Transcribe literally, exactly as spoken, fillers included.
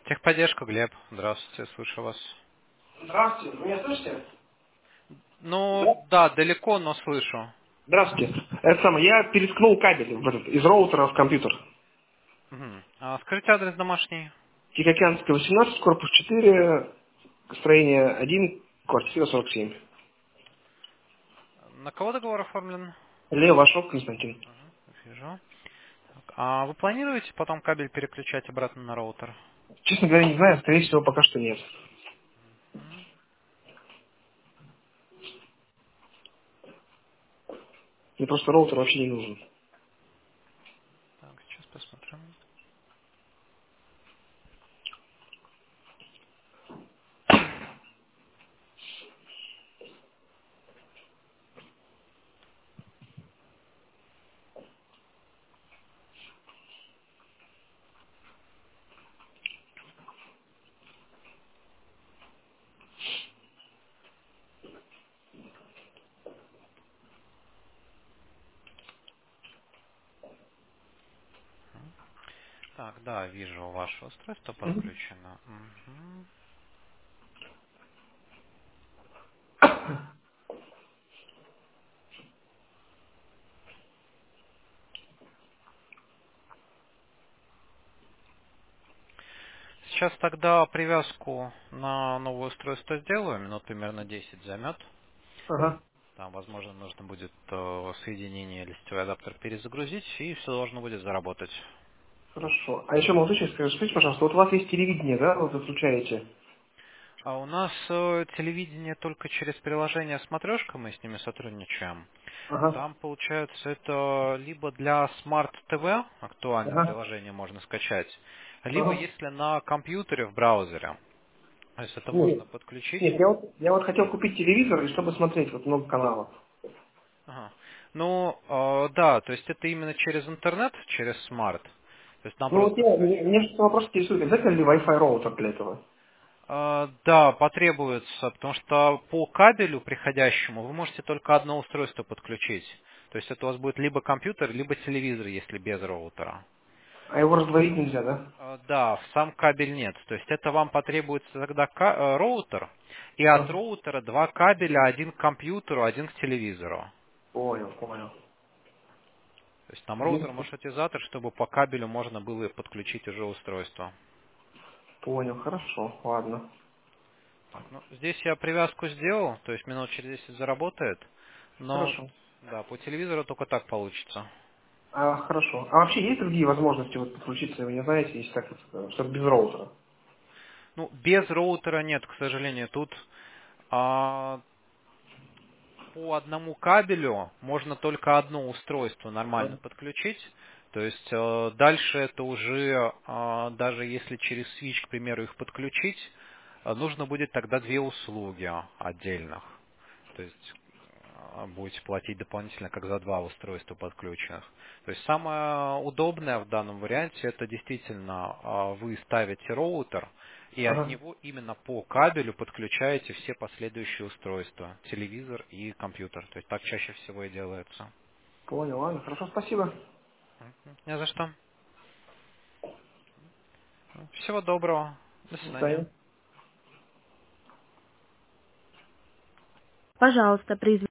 Техподдержка, Глеб. Здравствуйте, слышу вас. Здравствуйте, вы меня слышите? Ну, Да. да, далеко, но слышу. Здравствуйте. Это самое, я переткнул кабель в этот, из роутера в компьютер. Мгм. А скажите адрес домашний. Тихоокеанская, восемнадцать, корпус четыре, строение один, квартира сорок семь. На кого договор оформлен? Лев Вашов Константин. Мгм, вижу. Так, а вы планируете потом кабель переключать обратно на роутер? Честно говоря, не знаю, скорее всего, пока что нет. Мгм. Мне просто роутер вообще не нужен. Так, сейчас посмотрим. Так, да, вижу, ваше устройство Мгм. подключено. Мгм. Сейчас тогда привязку на новое устройство сделаю, минут примерно десять займет. Ага, Там, возможно, нужно будет э, соединение или сетевой адаптер перезагрузить, и все должно будет заработать. хорошо. А еще, молодой человек, скажите, скажите, пожалуйста, вот у вас есть телевидение, да, вот вы включаете? А у нас э, телевидение только через приложение «Смотрешка», мы с ними сотрудничаем. Ага, Там, получается, это либо для Smart ти ви, актуальное ага, приложение можно скачать, либо ага. если на компьютере в браузере. То есть это можно Нет, подключить. нет, я вот, я вот хотел купить телевизор, и чтобы смотреть вот много каналов. Ага. Ну, э, да, то есть это именно через интернет, через Smart. То есть нам Ну вот просто я, скач... мне, мне же вопрос интересует, обязательно ли Wi-Fi роутер для этого? А, Да, потребуется, потому что по кабелю приходящему вы можете только одно устройство подключить. То есть это у вас будет либо компьютер, либо телевизор, если без роутера. А его раздвоить нельзя, да? А, Да, в сам кабель нет. То есть это вам потребуется тогда ка- э, роутер, и от Ага. роутера два кабеля, один к компьютеру, один к телевизору. Понял, понял. То есть там роутер, Ясно. маршрутизатор, чтобы по кабелю можно было подключить уже устройство. Понял, хорошо, ладно. Так, ну, здесь я привязку сделал, то есть минут через десять заработает, но Хорошо. да, по телевизору только так получится. А, хорошо. А вообще есть другие возможности вот подключиться, вы не знаете, если так, вот, э, чтобы без роутера? Ну, без роутера нет, к сожалению. Тут а, по одному кабелю можно только одно устройство нормально Ага. подключить. То есть э, дальше это уже, а, даже если через switch, к примеру, их подключить, э, нужно будет тогда две услуги отдельных. То есть э, будете платить дополнительно, как за два устройства подключенных. То есть самое удобное в данном варианте это действительно э, вы ставите роутер и от Ага. него именно по кабелю подключаете все последующие устройства, телевизор и компьютер. То есть так чаще всего и делается. Понял, ладно, хорошо, спасибо. Мгм. Не за что. Всего доброго. До До свидания. свидания. Пожалуйста, произведите